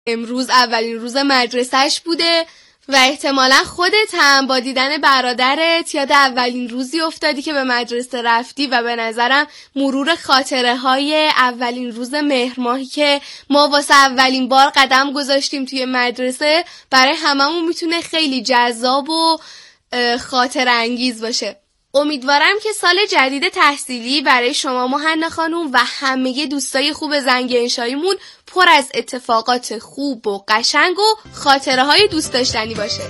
امروز اولین روز مدرسهش بوده و احتمالا خودت هم با دیدن برادرت یاد اولین روزی افتادی که به مدرسه رفتی و به نظرم مرور خاطره های اولین روز مهر ماهی که ما واسه اولین بار قدم گذاشتیم توی مدرسه برای هممون میتونه خیلی جذاب و خاطره انگیز باشه. امیدوارم که سال جدید تحصیلی برای شما مهنا خانوم و همه دوستای خوب زنگ انشاییمون پر از اتفاقات خوب و قشنگ و خاطره های دوست داشتنی باشه.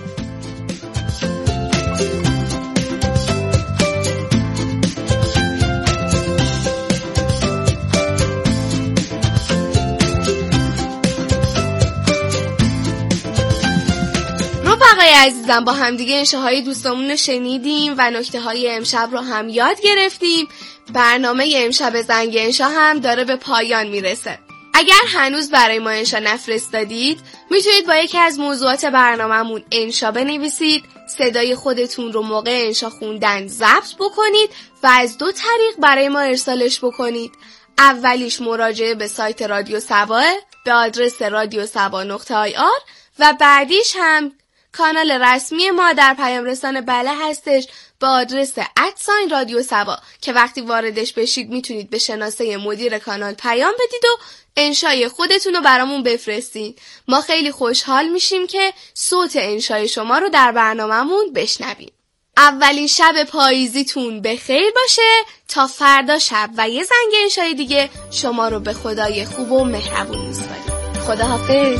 رفقای عزیزم، با همدیگه انشاهای دوستامون رو شنیدیم و نکته های امشب رو هم یاد گرفتیم. برنامه امشب زنگ انشا هم داره به پایان میرسه. اگر هنوز برای ما انشا نفرستادید میتونید با یکی از موضوعات برنامه‌مون انشا بنویسید، صدای خودتون رو موقع انشا خوندن ضبط بکنید و از 2 طریق برای ما ارسالش بکنید. اولیش مراجعه به سایت رادیو سبا به آدرس radiosaba.ir و بعدیش هم کانال رسمی ما در پیام رسان بله هستش به آدرس @رادیو سبا که وقتی واردش بشید میتونید به شناسه مدیر کانال پیام بدید و انشای خودتون رو برامون بفرستید. ما خیلی خوشحال میشیم که صوت انشای شما رو در برنامه‌مون بشنویم. اولین شب پاییزیتون به خیر باشه تا فردا شب و یه زنگ انشای دیگه شما رو به خدای خوب و مهربون میسپاریم. خداحافظ.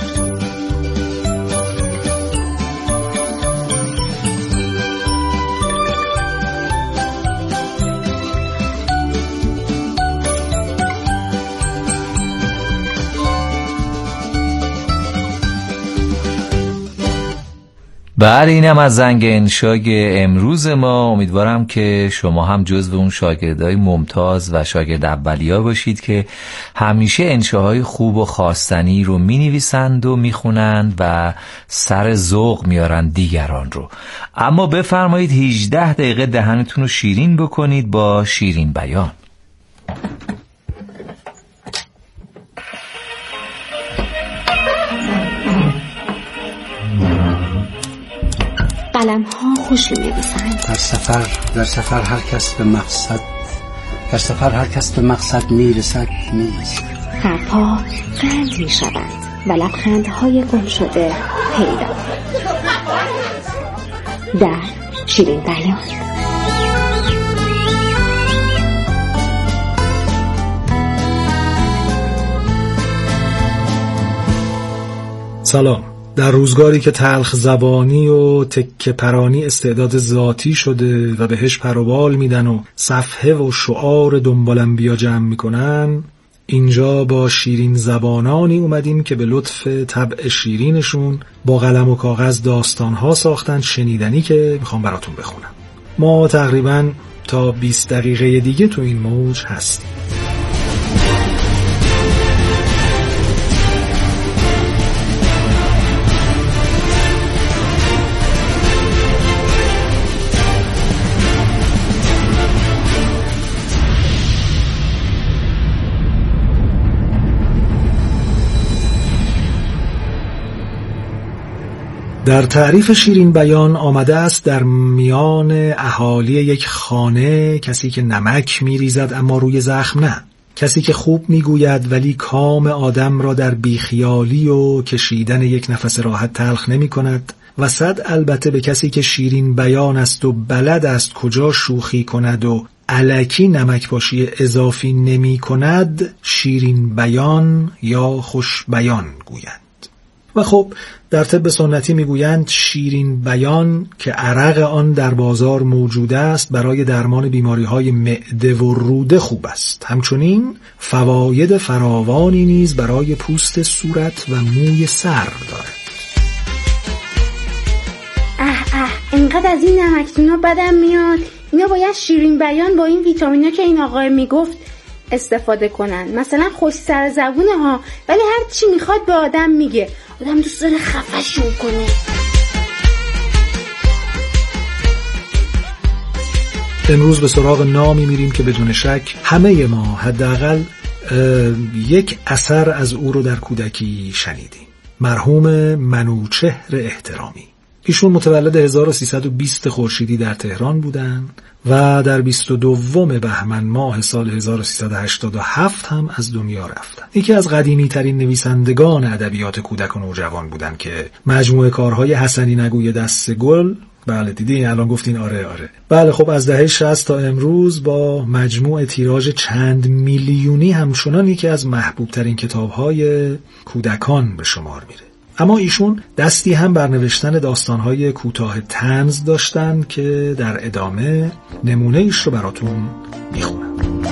بله، اینم از زنگ انشای امروز ما. امیدوارم که شما هم جزو اون شاگردای ممتاز و شاگرد اولیا باشید که همیشه انشاهای خوب و خواستنی رو می‌نویسند و میخونند و سر ذوق میارن دیگران رو. اما بفرمایید 18 دقیقه دهنتون رو شیرین بکنید با شیرین بیان. قلم ها خوش می‌نویسند. در سفر هر کس به مقصد میرسد نیست. حرفها قند میشوند و لبخندهای گم شده پیدا. در شیرین بیان. سلام. در روزگاری که تلخ زبانی و تکه پرانی استعداد ذاتی شده و بهش پروبال میدن و صفحه و شعار دنبالم بیا جمع میکنن، اینجا با شیرین زبانانی اومدیم که به لطف طبع شیرینشون با قلم و کاغذ داستانها ساختن شنیدنی که میخوام براتون بخونم. ما تقریباً تا 20 دقیقه دیگه تو این موج هستیم. در تعریف شیرین بیان آمده است در میان اهالی یک خانه کسی که نمک میریزد اما روی زخم نه، کسی که خوب میگوید ولی کام آدم را در بیخیالی و کشیدن یک نفس راحت تلخ نمی کند، و صد البته به کسی که شیرین بیان است و بلد است کجا شوخی کند و الکی نمک پاشی اضافی نمی کند شیرین بیان یا خوش بیان گویند. و خب در طب سنتی میگویند شیرین بیان که عرق آن در بازار موجود است برای درمان بیماری‌های معده و روده خوب است. همچنین فواید فراوانی نیز برای پوست صورت و موی سر دارد. اینقدر از این نمکتونا بدم میاد. اینا باید شیرین بیان با این ویتامینا که این آقای میگفت استفاده کنن. مثلا خوش سر زبونه ها، ولی هر چی میخواد به آدم میگه. آدم دوست داره خفه‌شون کنه. امروز به سراغ نامی میریم که بدون شک همه ما حداقل یک اثر از او رو در کودکی شنیدیم. مرحوم منوچهر احترامی. ایشون متولد 1320 خورشیدی در تهران بودن و در 22 بهمن ماه سال 1387 هم از دنیا رفتن. یکی از قدیمی ترین نویسندگان ادبیات کودک و نوجوان بودن که مجموعه کارهای حسنی نگوی دست گل، بله دیدین الان گفتین آره. بله خب از دهه 60 تا امروز با مجموع تیراژ چند میلیونی همچنان یکی از محبوب ترین کتابهای کودکان به شمار میره. اما ایشون دستی هم بر نوشتن داستانهای کوتاه طنز داشتن که در ادامه نمونه ایش رو براتون میخونم.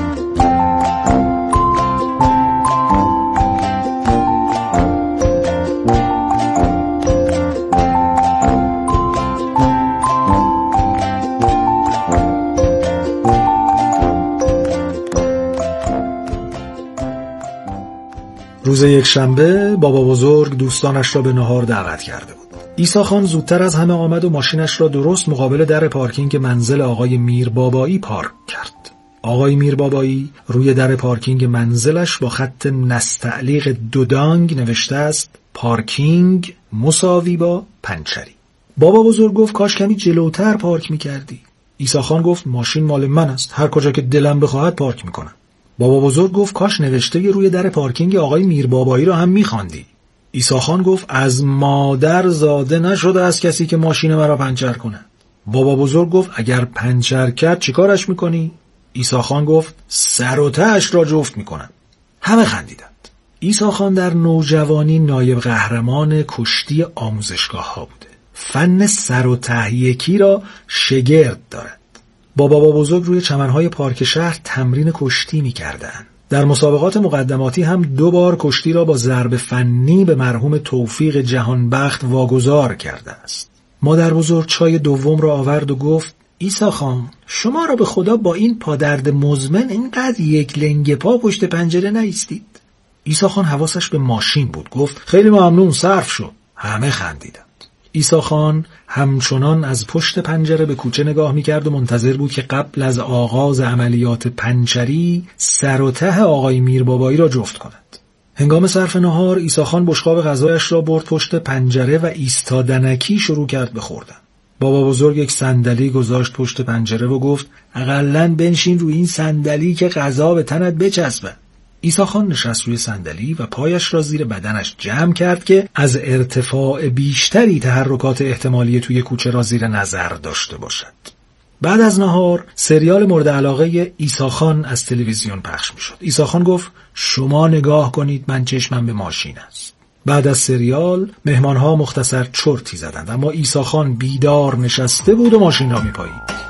روز یکشنبه بابا بزرگ دوستانش را به نهار دعوت کرده بود. عیسی خان زودتر از همه آمد و ماشینش را درست مقابل در پارکینگ منزل آقای میربابایی پارک کرد. آقای میربابایی روی در پارکینگ منزلش با خط نستعلیق دودانگ نوشته است پارکینگ مساوی با پنچری. بابا بزرگ گفت کاش کمی جلوتر پارک می‌کردی. عیسی خان گفت ماشین مال من است، هر کجا که دلم بخواهد پارک می‌کنم. بابا بزرگ گفت کاش نوشته روی در پارکینگ آقای میربابایی را هم می‌خواندی. عیسی خان گفت از مادر زاده نشده از کسی که ماشین مرا پنچر کنه. بابا بزرگ گفت اگر پنچر کرد چیکارش می‌کنی؟ عیسی خان گفت سر و ته‌اش را جفت می‌کنم. همه خندیدند. عیسی خان در نوجوانی نایب قهرمان کشتی آموزشگاه‌ها بوده. فن سر و ته یکی را شگرد دارد. بابا بزرگ روی چمنهای پارک شهر تمرین کشتی می‌کردند. در مسابقات مقدماتی هم 2 بار کشتی را با ضرب فنی به مرحوم توفیق جهانبخت واگذار کرده است. مادر بزرگ چای دوم را آورد و گفت عیسی خان شما را به خدا با این پادرد مزمن اینقدر یک لنگ پا پشت پنجره نایستید. عیسی خان حواسش به ماشین بود. گفت خیلی ممنون صرف شد. همه خندیدند. عیسی خان همچنان از پشت پنجره به کوچه نگاه می‌کرد و منتظر بود که قبل از آغاز عملیات پنچری سر و ته آقای میربابایی را جفت کند. هنگام صرف نهار عیسی خان بشقاب غذایش را برد پشت پنجره و ایستادنکی شروع کرد به خوردن. بابا بزرگ یک صندلی گذاشت پشت پنجره و گفت اقلن بنشین روی این صندلی که غذا به تنت بچسبه. عیسی خان نشست روی صندلی و پایش را زیر بدنش جمع کرد که از ارتفاع بیشتری تحرکات احتمالی توی کوچه را زیر نظر داشته باشد. بعد از نهار سریال مورد علاقه عیسی خان از تلویزیون پخش می‌شد. عیسی خان گفت شما نگاه کنید من چشمم به ماشین است. بعد از سریال مهمانها مختصر چرتی زدند اما عیسی خان بیدار نشسته بود و ماشین را می‌پایید.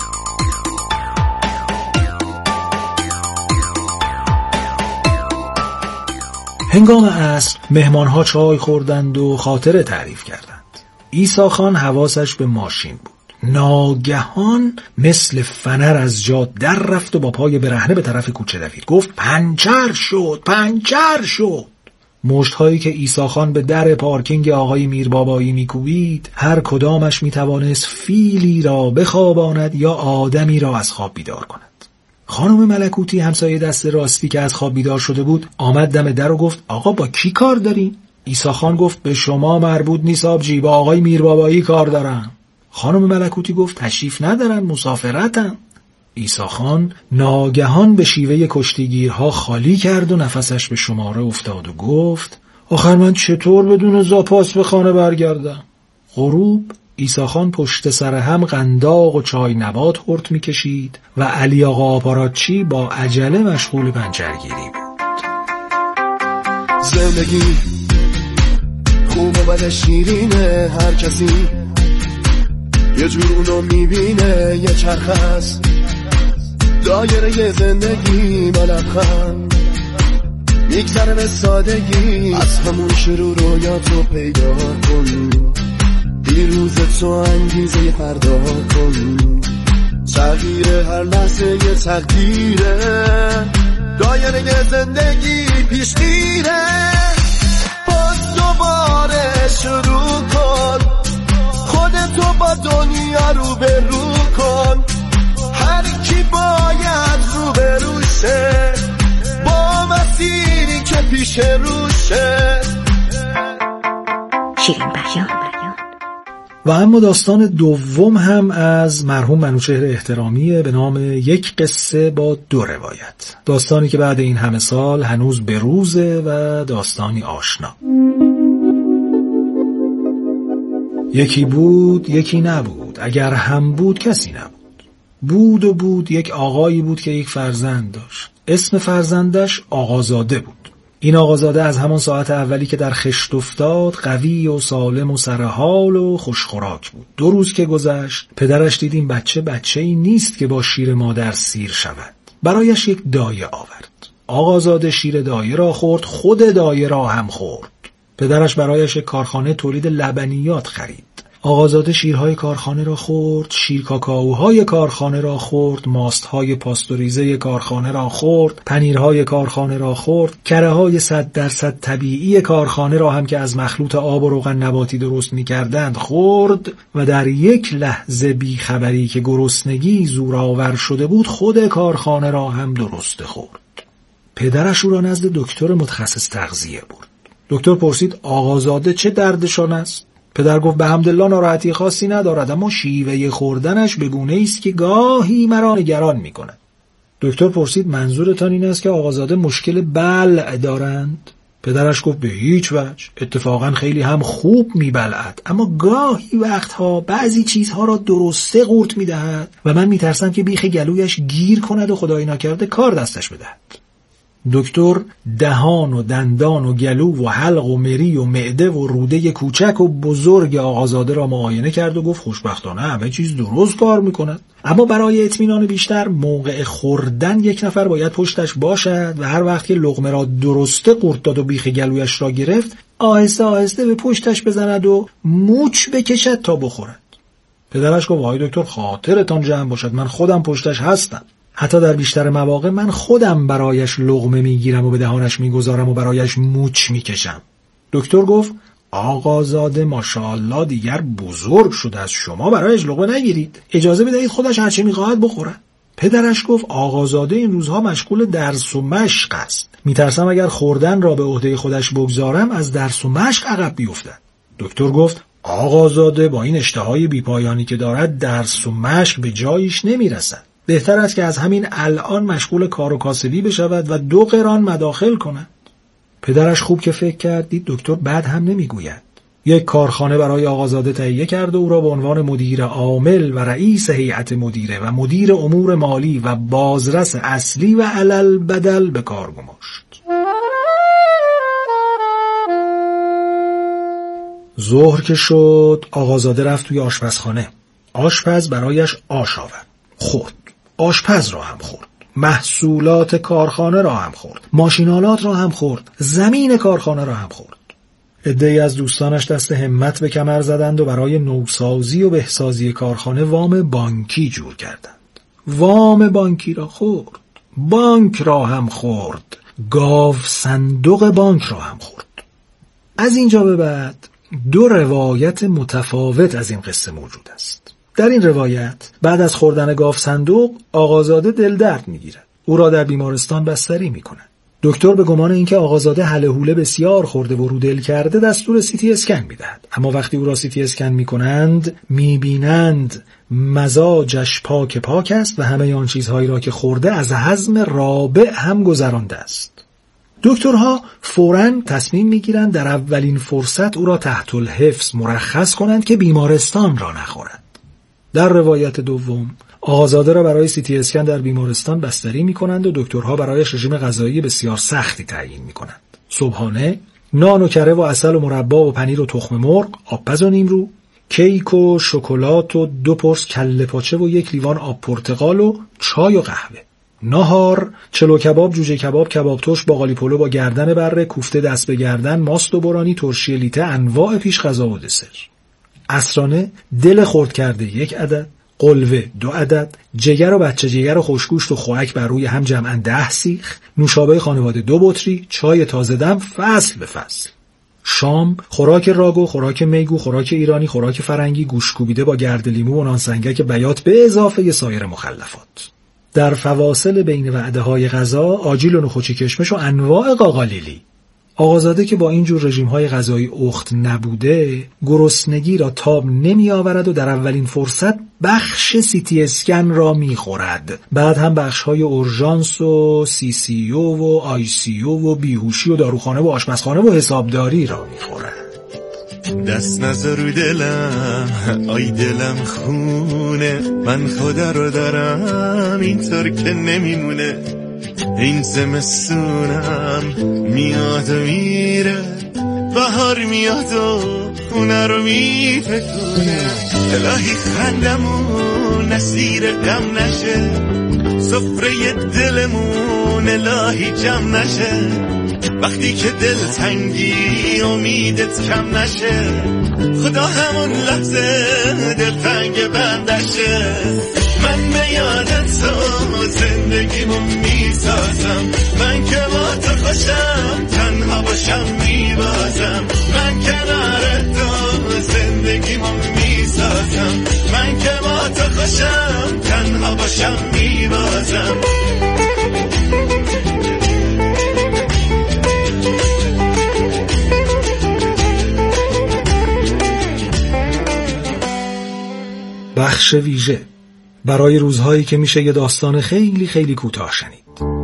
هنگام عصر مهمانها چای خوردند و خاطره تعریف کردند. عیسی خان حواسش به ماشین بود. ناگهان مثل فنر از جا در رفت و با پای برهنه به طرف کوچه دوید. گفت پنچر شد. مشت‌هایی که عیسی خان به در پارکینگ آقای میربابایی میکوبید هر کدامش میتوانست فیلی را بخواباند یا آدمی را از خواب بیدار کند. خانم ملکوتی همسایه دست راستی که از خواب بیدار شده بود آمد دم در و گفت آقا با کی کار داریم؟ عیسی خان گفت به شما مربوط نیست آبجی، با آقای میربابایی کار دارم. خانم ملکوتی گفت تشریف ندارن مسافرتن. عیسی خان ناگهان به شیوه کشتیگیرها خالی کرد و نفسش به شماره افتاد و گفت آخر من چطور بدون زاپاس به خانه برگردم؟ غروب عیسی خان پشت سر هم قنداق و چای نبات خورد می‌کشید و علی آقا آپاراتچی با عجله مشغول پنچرگیری بود. زندگی خوب و بد شیرینه، هر کسی یه جور اونو میبینه. یه چرخ هست دایره زندگی با لبخند میگذره به سادگی. از همون شروع رویاتو پیدا کن، دیروز تو انگیزه فردا کن. تغییر هر لحظه یه تقدیره، دایره زندگی پیش میره. باز دوباره شروع کن، خودتو با دنیا رو به رو کن. هر کی باید رو به روشه، با مسیری که پیش روشه. شیرین بیان. و اما داستان دوم هم از مرحوم منوچهر احترامیه به نام یک قصه با 2 روایت. داستانی که بعد این همه سال هنوز به روزه و داستانی آشنا. یکی بود یکی نبود، اگر هم بود کسی نبود. بود و بود یک آقایی بود که یک فرزند داشت. اسم فرزندش آقازاده بود. این آقازاده از همان ساعت اولی که در خشت افتاد قوی و سالم و سرحال و خوشخوراک بود. 2 روز که گذشت پدرش دید این بچه‌ای نیست که با شیر مادر سیر شود. برایش یک دایه آورد. آقازاده شیر دایه را خورد، خود دایه را هم خورد. پدرش برایش یک کارخانه تولید لبنیات خرید. آقازاده شیرهای کارخانه را خورد، شیر کاکائوهای کارخانه را خورد، ماستهای پاستوریزه کارخانه را خورد، پنیرهای کارخانه را خورد، کره‌های 100% طبیعی کارخانه را هم که از مخلوط آب و روغن نباتی درست می‌کردند خورد و در یک لحظه بیخبری که گرسنگی زورآور شده بود خود کارخانه را هم درست خورد. پدرش او را نزد دکتر متخصص تغذیه برد. دکتر پرسید آقازاده چه دردشان است؟ پدر گفت به حمدالله ناراحتی خاصی ندارد، اما شیوه خوردنش به گونه‌ای است که گاهی مرا نگران می‌کند. دکتر پرسید منظورتان این است که آقازاده مشکل بلع دارند؟ پدرش گفت به هیچ وجه، اتفاقا خیلی هم خوب میبلعد، اما گاهی وقتها بعضی چیزها را درسته قورت میدهد و من میترسم که بیخ گلویش گیر کند و خدای نکرده کار دستش بدهد. دکتر دهان و دندان و گلو و حلق و مری و معده و روده کوچک و بزرگ آقازاده را معاینه کرد و گفت خوشبختانه همه چیز درست کار میکند، اما برای اطمینان بیشتر موقع خوردن یک نفر باید پشتش باشد و هر وقت که لقمه را درسته قورت داد و بیخ گلویش را گرفت آهسته آهسته به پشتش بزند و موچ بکشد تا بخورد. پدرش گفت وای دکتر خاطرتان جمع باشد، من خودم پشتش هستم. حتی در بیشتر مواقع من خودم برایش لقمه میگیرم و به دهانش میگذارم و برایش موچ میکشم. دکتر گفت آقازاده ماشاءالله دیگر بزرگ شده از شما برایش لقمه نگیرید، اجازه بدهید خودش هرچی میخواهد بخورد. پدرش گفت آقازاده این روزها مشغول درس و مشق است، میترسم اگر خوردن را به عهده خودش بگذارم از درس و مشق عقب بیفتد. دکتر گفت آقازاده با این اشتهای بیپایانی که دارد درس و مشق به جایش نمیرسد. بهتر است که از همین الان مشغول کار و کاسبی بشود و 2 قران مداخل کند. پدرش خوب که فکر کرد دید دکتر بد هم نمیگوید. یک کارخانه برای آقازاده تهیه کرد و او را به عنوان مدیر عامل و رئیس هیئت مدیره و مدیر امور مالی و بازرس اصلی و علل بدل به کار گماشت. ظهر که شد آقازاده رفت توی آشپزخانه. آشپز برایش آش آورد. خورد. آشپز را هم خورد، محصولات کارخانه را هم خورد، ماشینالات را هم خورد، زمین کارخانه را هم خورد. عده‌ای از دوستانش دست همت به کمر زدند و برای نوسازی و بهسازی کارخانه وام بانکی جور کردند. وام بانکی را خورد، بانک را هم خورد، گاو صندوق بانک را هم خورد. از اینجا به بعد 2 روایت متفاوت از این قصه موجود است. در این روایت بعد از خوردن گاو صندوق آقازاده دل درد میگیرد. او را در بیمارستان بستری میکنند. دکتر به گمان اینکه آقازاده هله هوله بسیار خورده و رو دل کرده دستور سیتی اسکن میدهد. اما وقتی او را سیتی اسکن میکنند میبینند مزاجش پاک است و همه آن چیزهایی را که خورده از هضم رابع هم گذرانده است. دکترها فوراً تصمیم میگیرند در اولین فرصت او را تحت الحفظ مرخص کنند که بیمارستان را نخورد. در روایت دوم آقازاده را برای سیتی اسکن در بیمارستان بستری می‌کنند و دکترها برایش رژیم غذایی بسیار سختی تعیین می‌کنند. صبحانه نان و کره و عسل و مربا و پنیر و تخم مرغ، آبپز و نیمرو، کیک و شکلات و 2 پرس کله پاچه و 1 لیوان آب پرتقال و چای و قهوه. نهار چلو کباب، جوجه کباب، کباب ترش، باقالی پلو با گردن بره، کوفته دست به گردن، ماست و برانی، ترشی لیته، انواع پیش غذا و دسر. عصرانه دل خرد کرده 1 عدد، قلوه 2 عدد، جگر و بچه جگر و خوشگوشت و خوک بر روی هم جمعاً 10 سیخ، نوشابه خانواده 2 بطری، چای تازه دم فصل به فصل. شام خوراک راگو، خوراک میگو، خوراک ایرانی، خوراک فرنگی، گوشت کوبیده با گرد لیمو و نان سنگک بیات به اضافه سایر مخلفات. در فواصل بین وعده‌های غذا آجیل و نخوچی کشمش و انواع قاقالیلی. آقازاده که با اینجور رژیم‌های غذایی اخت نبوده، گرسنگی را تاب نمی آورد و در اولین فرصت بخش سیتی اسکن را می خورد. بعد هم بخش‌های اورژانس و CCU و ICU و بیهوشی و داروخانه و آشپزخانه و حسابداری را می خورد. دست نذار دلم، آی دلم خونه، من خدا رو دارم اینطور که نمیمونه. این زمستونم میاد و میره، بهار میاد و خونه رو میفکونه. الهی خندمون نسیر غم نشه، سفره دلمون الهی جمع نشه. وقتی که دل تنگی امیدت کم نشه، خدا همون لحظه دل تنگ بندشه. من به یادت تو زندگیمو میسازم، من که با تو خوشم تنها باشم میبازم. من کنار تو زندگیمو میسازم، من که با تو خوشم تنها باشم میبازم. بخش ویژه برای روزهایی که میشه یه داستان خیلی خیلی کوتاه شنید.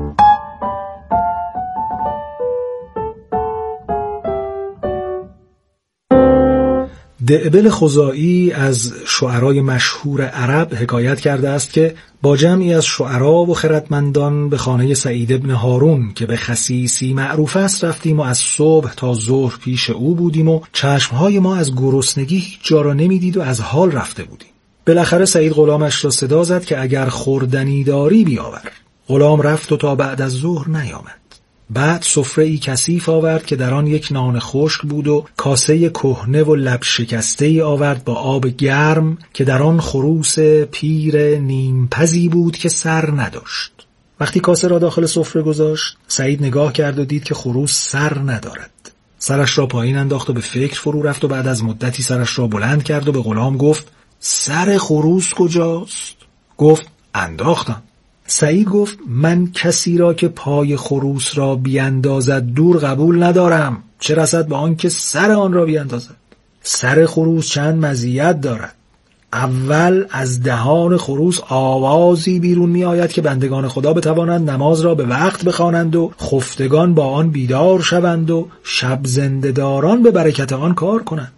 دعبل خزاعی از شعرای مشهور عرب حکایت کرده است که با جمعی از شعرا و خردمندان به خانه سعید بن هارون که به خسیسی معروف است رفتیم و از صبح تا ظهر پیش او بودیم و چشمهای ما از گرسنگی هیچ جا را نمیدید و از حال رفته بودیم. بالاخره سعید غلامش را صدا زد که اگر خوردنی داری بیاور. غلام رفت و تا بعد از ظهر نیامد. بعد سفره‌ای کثیف آورد که در آن یک نان خشک بود و کاسه کهنه و لب شکسته‌ای آورد با آب گرم که در آن خروس پیر نیمپزی بود که سر نداشت. وقتی کاسه را داخل سفره گذاشت، سعید نگاه کرد و دید که خروس سر ندارد. سرش را پایین انداخت و به فکر فرو رفت و بعد از مدتی سرش را بلند کرد و به غلام گفت: سر خروس کجاست؟ گفت: انداختم. سعید گفت: من کسی را که پای خروس را بیاندازد دور قبول ندارم، چه رسد به آن که سر آن را بیاندازد. سر خروس چند مزیت دارد. اول از دهان خروس آوازی بیرون می آید که بندگان خدا بتوانند نماز را به وقت بخوانند و خفتگان با آن بیدار شوند و شب زنده‌داران به برکت آن کار کنند.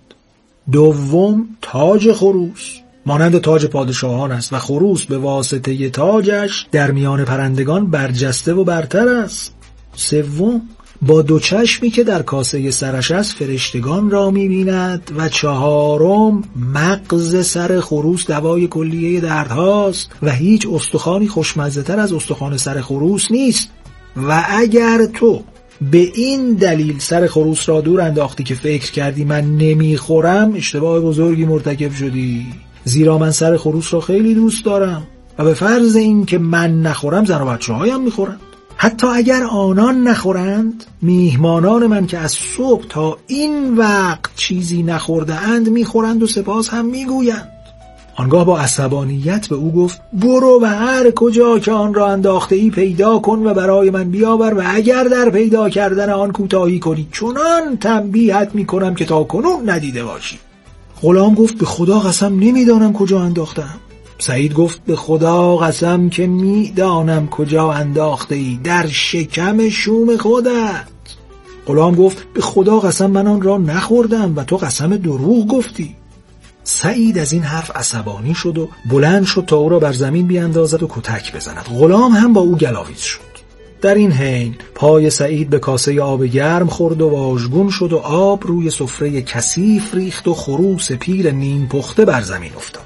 دوم، تاج خروس مانند تاج پادشاهان است و خروس به واسطه تاجش در میان پرندگان برجسته و برتر است. سوم، با دو چشمی که در کاسه سرش است فرشتگان را می‌بیند. و چهارم، مغز سر خروس دوای کلیه دردهاست و هیچ استخوانی خوشمزه‌تر از استخوان سر خروس نیست. و اگر تو به این دلیل سر خروس را دور انداختی که فکر کردی من نمیخورم، اشتباه بزرگی مرتکب شدی. زیرا من سر خروس را خیلی دوست دارم و به فرض این که من نخورم زن و بچه هایم میخورند. حتی اگر آنان نخورند، میهمانان من که از صبح تا این وقت چیزی نخورده اند میخورند و سپاس هم میگویند. آنگاه با عصبانیت به او گفت: برو و هر کجا که آن را انداخته ای پیدا کن و برای من بیاور و اگر در پیدا کردن آن کوتاهی کنی چنان تنبیهت میکنم که تا کنون ندیده باشی. غلام گفت: به خدا قسم نمیدانم کجا انداختم. سعید گفت: به خدا قسم که میدانم کجا انداخته ای، در شکم شوم خودت. غلام گفت: به خدا قسم من آن را نخوردم و تو قسم دروغ گفتی. سعید از این حرف عصبانی شد و بلند شد تا او را بر زمین بیاندازد و کتک بزند. غلام هم با او گلاویز شد. در این حین پای سعید به کاسه آب گرم خورد و واژگون شد و آب روی سفره کثیف ریخت و خروس پیر نیم پخته بر زمین افتاد.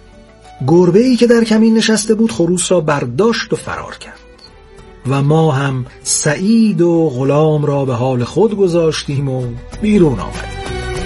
گربه‌ای که در کمین نشسته بود خروس را برداشت و فرار کرد. و ما هم سعید و غلام را به حال خود گذاشتیم و بیرون آمدیم.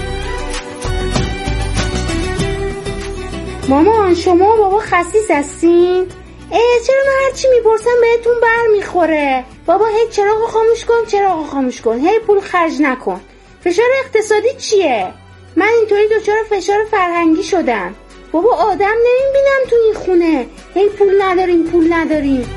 مامان، شما و بابا خسیس هستین؟ چرا من هرچی میپرسم بهتون بر میخوره؟ بابا هی چراغو خاموش کن، چراغو خاموش کن، هی پول خرج نکن. فشار اقتصادی چیه؟ من اینطوری دچار فشار فرهنگی شدم. بابا آدم نمیبینم تو این خونه، هی پول نداریم پول نداریم.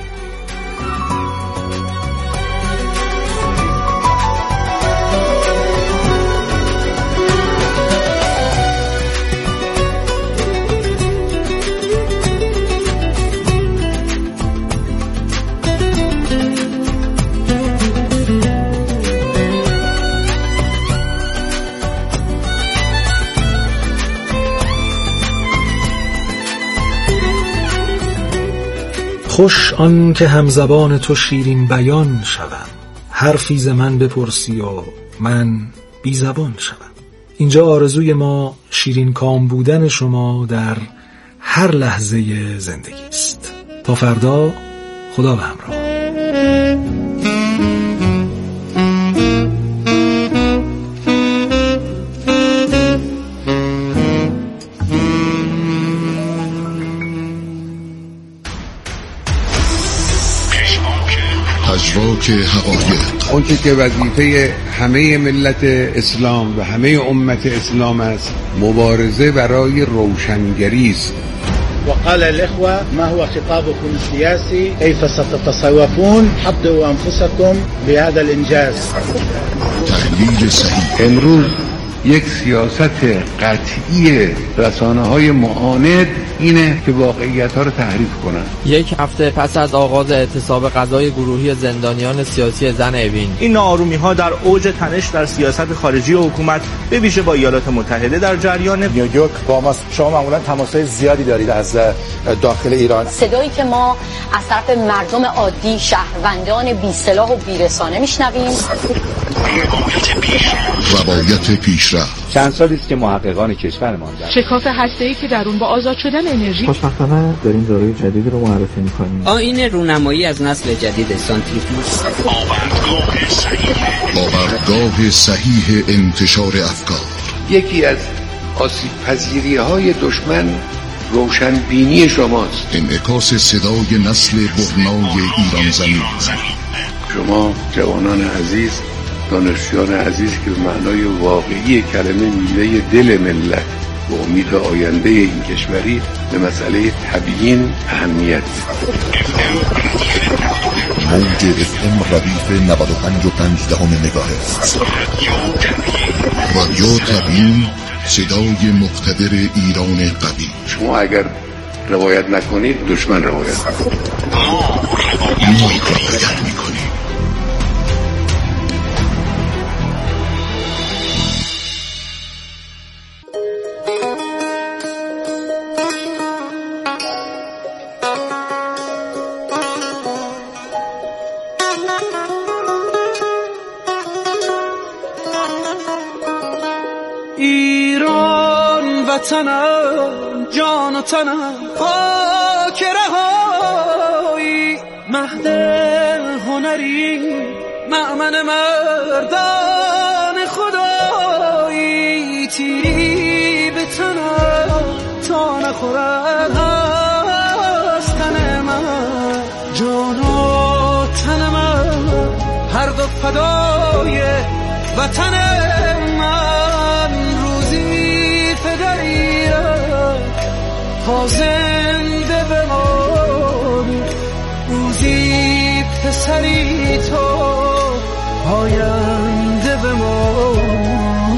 خوش آن که همزبان تو شیرین بیان شوم، حرفی ز من بپرسی و من بی زبان شوم. اینجا آرزوی ما شیرین کام بودن شما در هر لحظه زندگی است. تا فردا، خدا به همراه. پژواک حقایق، اون که وظیفه همه ملت اسلام و همه امت اسلام است، مبارزه برای روشنگری است. وقال الإخوة ما هو خطابكم السياسي كيف ستتصوفون حضروا أنفسكم بهذا الإنجاز. تحلیل صحیح. امروز یک سیاست قطعی رسانه‌های معاند اینه که واقعیت‌ها رو تحریف کنن. یک هفته پس از آغاز اعتصاب غذای گروهی زندانیان سیاسی زن اوین، این ناآرومی‌ها در اوج تنش در سیاست خارجی حکومت به ویژه با ایالات متحده در جریان. نیویورک با ما، شما معمولا تماس‌های زیادی دارید از داخل ایران. صدایی که ما از طرف مردم عادی، شهروندان بی سلاح و بی رسانه میشنویم. روایت پیشرفت. چند سالی است که محققان کشورمان در شکاف هسته‌ای که در اون با آزاد شدن انرژی، خوشبختانه داریم داروی جدیدی رو معرفی می‌کنیم. آیین رونمایی از نسل جدید سانتریفیوژ. آوردگاه صحیح انتشار افکار. یکی از آسیب پذیری‌های دشمن روشنبینی شماست. انعکاس صدای نسل برنای ایران زمین. شما جوانان عزیز، دانشجویان عزیز که به معنای واقعی کلمه میوه دل ملت و امید آینده این کشوری به مسئله تبیین اهمیت موج FM ردیف 95.5 مگاهرتز. رادیو تبیین، صدای مقتدر ایران قوی. شما اگر روایت نکنید دشمن روایت می‌کنه. ما روایت می‌کنیم. ایران وطنم، جان و تنم، خاک رهایی، مهد هنری، مأمن مردان خدایی. تیری به تنم تا نخورد از تن من، جان و تن من هر دو فدای وطن من. روزی فدایت تا زنده بمانی، روزی پسری تو آینده بمانی.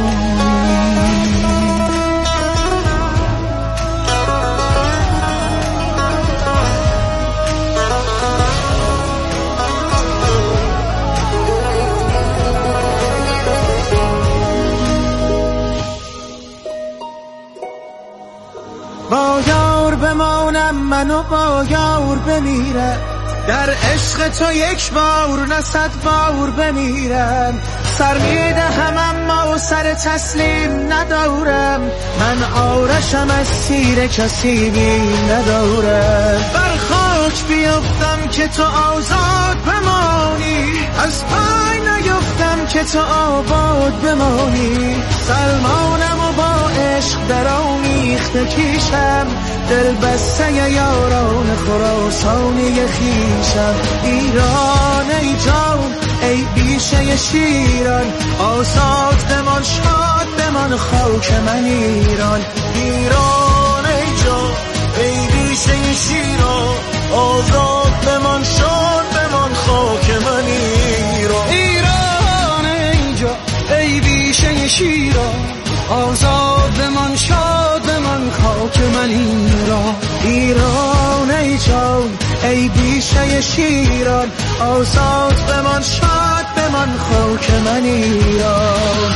با یار بمانم من و با یار بمیرم، در عشق تو یک بار نه 100 بار بمیرم. سر میدهم اما سر تسلیم ندارم، من آرشم از تیر کسی ندارم. بر خاک بیفتم که تو آزاد بمانی، از پای نیفتم که تو آباد بمانی. سلمانم و با عشق در آمیخته کیشم، دل بسته یاران خراسانی خیشم. ایران ای جان ای بیشه شیران، آزاد بمان شاد بمان خاک من ایران. ایران ای جان ای بیشه شیران، آزاد بمان شاد بمان خاک من ایران. ایران ای جان ای بیشه شیران، آزاد بمان شاد بمان خاک من ایران. ایران ای جان ای بیشه شیران، آزاد بمان شاد بمان خاک من ایران.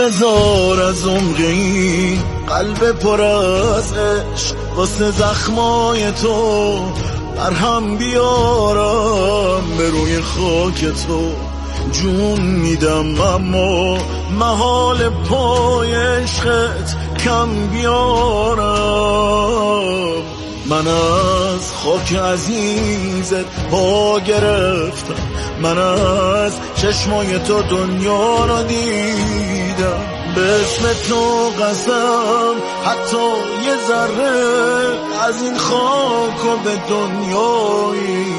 بذار از عمق این قلب پر از عشق واسه زخمای تو برهم بیارم به روی خاک تو. جون میدم اما محال پای عشقت کم بیارم. من از خاک عزیزت پا گرفتم، من از چشمای تو دنیا رو دیدم. به اسم تو قسم حتی یه ذره از این خاک و به دنیایی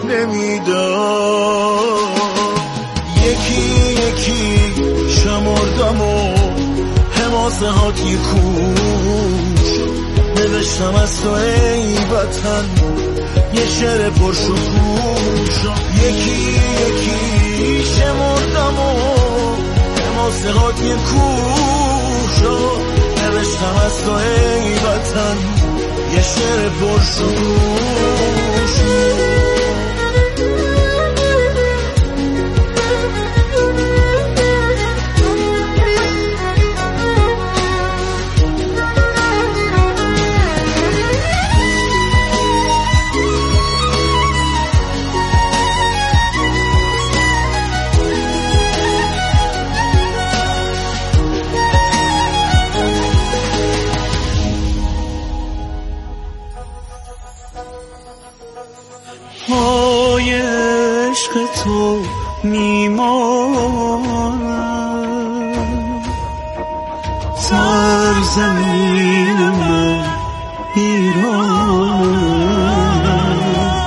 نمیدم. یکی یکی شمردم و حماسه ها تیر کوش نوشتم از تو ای وطن یه شعر پرشکوش. یکی یکی شمردم و حماسه ها تیر کوش نوشتم از تو ای وطن یه شعر پرشکوش. پای عشق تو میمانم، سرزمین من ایرانم.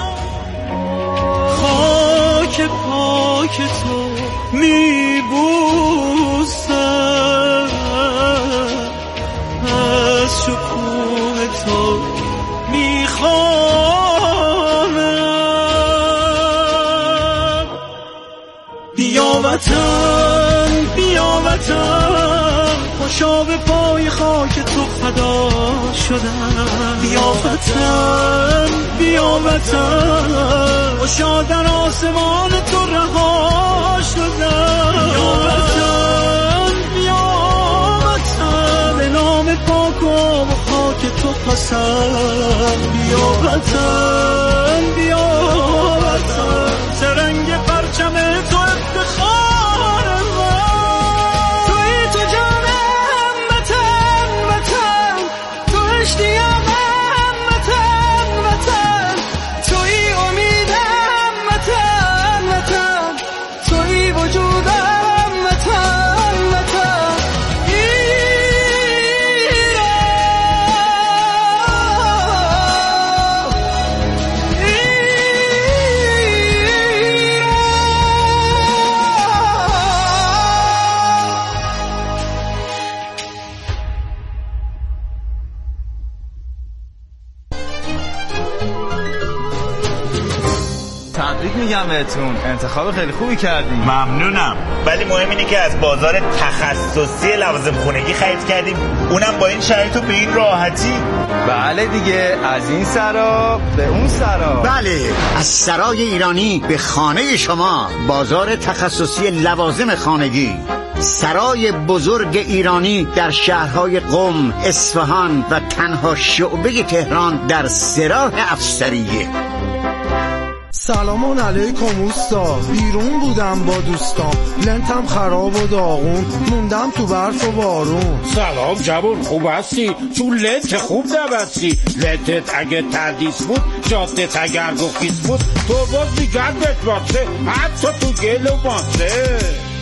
خاک پاک تو میبوسم، از شکوه تو میخوانم. بیا وطن بیا وطن خوشا به پای خاک تو فدا شدم. بیا وطن بیا وطن خوشا در آسمان تو رها شدم. بیا وطن بیا وطن به نام پاک و خاک تو قسم. بیا وطن بیا وطن سرنگ پرچم تو افتخار من. توی تو جانم وطن وطن، تو اشتیاقم وطن وطن، توی امیدم وطن وطن، توی وجودم وطن وطن. تبریک میگم بهتون، انتخاب خیلی خوبی کردیم. ممنونم، ولی مهم اینه که از بازار تخصصی لوازم خونگی خرید کردیم، اونم با این شرایط و به این راحتی. بله دیگه، از این سرا به اون سرا. بله، از سرای ایرانی به خانه شما، بازار تخصصی لوازم خانگی. سرای بزرگ ایرانی در شهرهای قم، اصفهان و تنها شعبه تهران در سراح افسریه. سلام علیکم اوستا، بیرون بودم با دوستام، لنتم خراب و داغون، موندم تو برف و بارون. سلام جوون، خوب هستی؟ تو لنت خوب نبستی. لنتت اگه تردیس بود، جادت اگر گفیز بود، تو باز دیگردت باسه، حتی تو گل و باسه.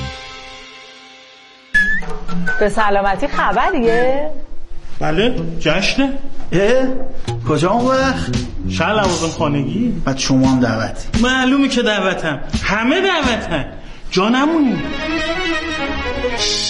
به سلامتی خبریه؟ بله، جشنه. کجا اون وقت؟ شهر لوازم خانگی. بعد شما هم دعوتی؟ معلومه که دعوتم، همه دعوتن، جا نمونی.